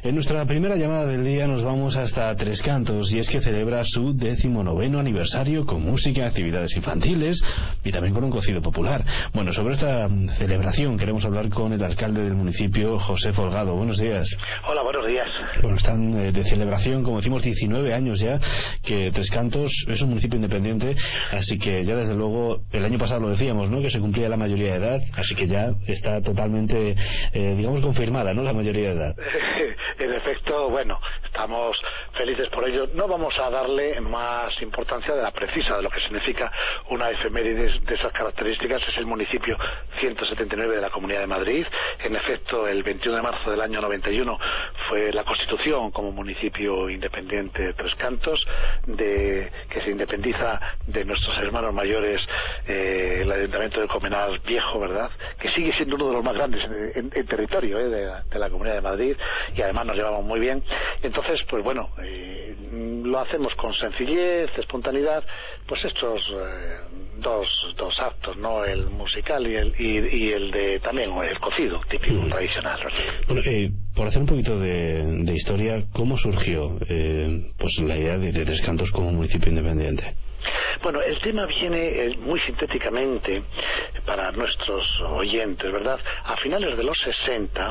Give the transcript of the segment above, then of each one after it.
En nuestra primera llamada del día nos vamos hasta Tres Cantos, y es que celebra su 19º aniversario con música, actividades infantiles y también con un cocido popular. Bueno, sobre esta celebración queremos hablar con el alcalde del municipio, José Folgado. Buenos días. Hola, buenos días. Bueno, están de celebración, como decimos, 19 años ya, que Tres Cantos es un municipio independiente, así que ya desde luego, el año pasado lo decíamos, ¿no?, que se cumplía la mayoría de edad, así que ya está totalmente, digamos, confirmada, ¿no?, la mayoría de edad. En efecto, bueno, estamos felices por ello. No vamos a darle más importancia de la precisa, de lo que significa una efeméride de esas características. Es el municipio 179 de la Comunidad de Madrid. En efecto, el 21 de marzo del año 91 fue la constitución como municipio independiente de Tres Cantos, que se independiza de nuestros hermanos mayores, el Ayuntamiento de Colmenar Viejo, ¿verdad?, que sigue siendo uno de los más grandes en territorio de la Comunidad de Madrid, y además nos llevamos muy bien. Entonces, pues bueno, lo hacemos con sencillez, espontaneidad, pues estos dos actos, ¿no?, el musical y el de también el cocido típico tradicional. Bueno, por hacer un poquito de historia, ¿cómo surgió pues la idea de Tres Cantos como municipio independiente? Bueno, el tema viene muy sintéticamente para nuestros oyentes, ¿verdad? A finales de los 60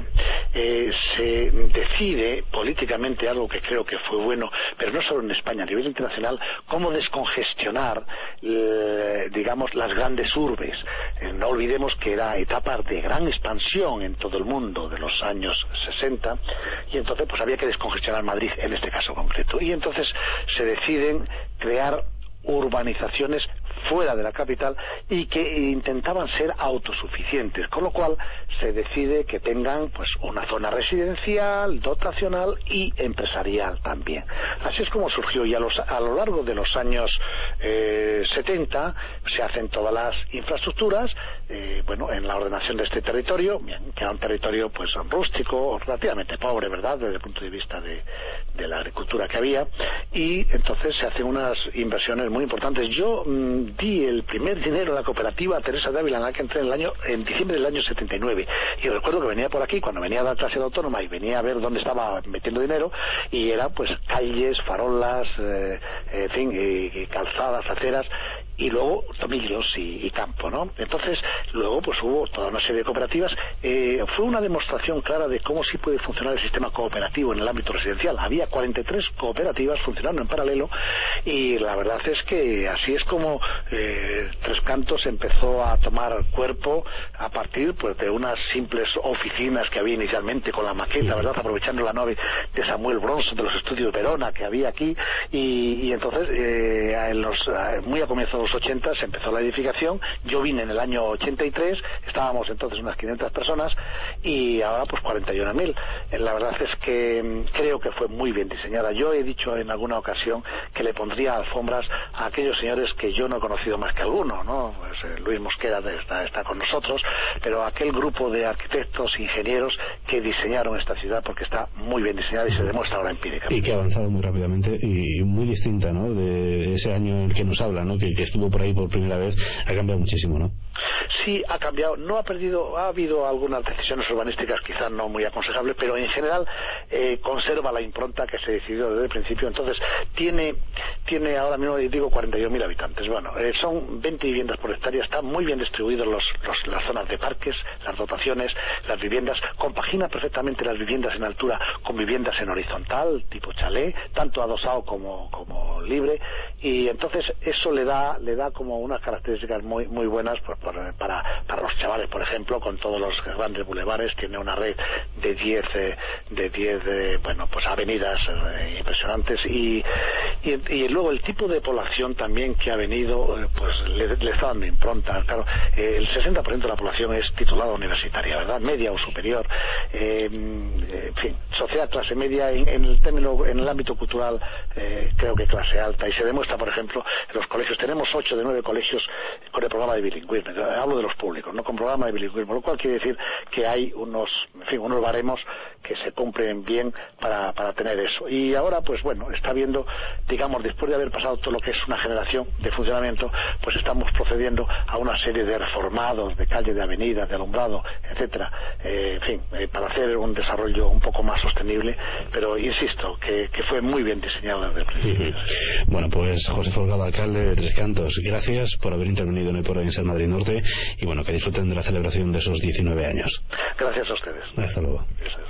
se decide políticamente algo que creo que fue bueno, pero no solo en España, a nivel internacional, cómo descongestionar, digamos, las grandes urbes. No olvidemos que era etapa de gran expansión en todo el mundo de los años 60, y entonces pues había que descongestionar Madrid en este caso concreto. Y entonces se deciden crear urbanizaciones fuera de la capital y que intentaban ser autosuficientes, con lo cual se decide que tengan pues una zona residencial, dotacional y empresarial también. Así es como surgió, y a lo largo de los años 70 se hacen todas las infraestructuras, bueno, en la ordenación de este territorio, que era un territorio pues rústico, relativamente pobre, ¿verdad?, desde el punto de vista de la agricultura que había, y entonces se hacen unas inversiones muy importantes. Yo di el primer dinero a la cooperativa Teresa de Ávila, en la que entré en diciembre del año 79, y recuerdo que venía por aquí cuando venía a dar clase de autónoma y venía a ver dónde estaba metiendo dinero, y era pues calles, farolas, en fin, y calzadas, aceras, y luego tomillos y campo, ¿no? Entonces luego pues hubo toda una serie de cooperativas. Fue una demostración clara de cómo sí puede funcionar el sistema cooperativo en el ámbito residencial. Había 43 cooperativas funcionando en paralelo, y la verdad es que así es como Tres Cantos empezó a tomar cuerpo a partir pues de unas simples oficinas que había inicialmente con la maqueta, ¿verdad?, aprovechando la nave de Samuel Bronson de los estudios Verona que había aquí, y entonces muy a comienzos de los 80 se empezó la edificación. Yo vine en el año 83, estábamos entonces unas 500 personas y ahora pues 41.000. La verdad es que creo que fue muy bien diseñada. Yo he dicho en alguna ocasión que le pondría alfombras a aquellos señores que yo no he conocido más que alguno, ¿no? Pues, Luis Mosquera está con nosotros, pero aquel grupo de arquitectos, ingenieros que diseñaron esta ciudad, porque está muy bien diseñada y se demuestra ahora empíricamente. Y que ha avanzado muy rápidamente y muy distinta, ¿no?, de ese año en el que nos habla, ¿no?, que estuvo por ahí por primera vez. Ha cambiado muchísimo, ¿no? Sí, ha cambiado, no ha perdido, ha habido algunas decisiones urbanísticas quizás no muy aconsejables, pero en general conserva la impronta que se decidió desde el principio. Entonces tiene ahora mismo, digo, 41.000 habitantes. Bueno, son 20 viviendas por hectárea, están muy bien distribuidos las zonas de parques, las dotaciones, las viviendas, compagina perfectamente las viviendas en altura con viviendas en horizontal, tipo chalet, tanto adosado como libre, y entonces eso le da como unas características muy muy buenas para los chavales, por ejemplo, con todos los grandes bulevares. Tiene una red de 10 bueno, pues avenidas impresionantes, y luego el tipo de población también que ha venido, pues le está dando impronta. Claro, el 60% de la población es titulada universitaria, ¿verdad?, media o superior, en fin, sociedad clase media, en el ámbito cultural creo que clase alta, y se demuestra, por ejemplo, en los colegios. Tenemos 8 de 9 colegios con el programa de bilingüismo. Hablo de los públicos, no con programa de bilingüismo, lo cual quiere decir que hay unos baremos que se cumplen bien para tener eso. Y ahora, pues bueno, está viendo, digamos, después después de haber pasado todo lo que es una generación de funcionamiento, pues estamos procediendo a una serie de reformados de calle, de avenidas, de alumbrado, etcétera, en fin, para hacer un desarrollo un poco más sostenible, pero insisto que fue muy bien diseñado desde el principio. Bueno, pues José Folgado, alcalde de Tres Cantos, gracias por haber intervenido en Hoy por Hoy en Ser Madrid Norte, y bueno, que disfruten de la celebración de esos 19 años. Gracias a ustedes. Hasta luego. Gracias.